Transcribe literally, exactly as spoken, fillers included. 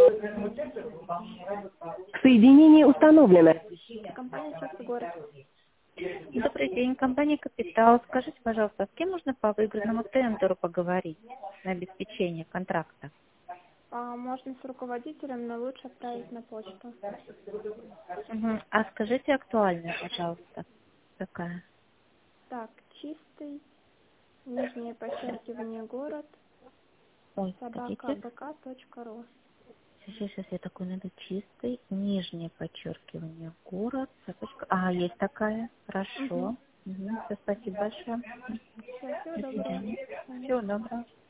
Соединение установлено. Компания «Частный город». Добрый день, компания «Капитал». Скажите, пожалуйста, с кем можно по выигранному тендеру поговорить на обеспечение контракта? А, можно с руководителем, но лучше отправить на почту. Угу. А скажите актуальную, пожалуйста, какая? Так, чистый, нижнее подчеркивание, город, Ой, собака хотите? бк точка ру. Сейчас, сейчас я такой найду. Чистый, нижнее подчеркивание, город. Цепочка. А, есть такая. Хорошо. Угу. Угу. Все, спасибо большое. Все, всего До доброго. свидания. Всего доброго.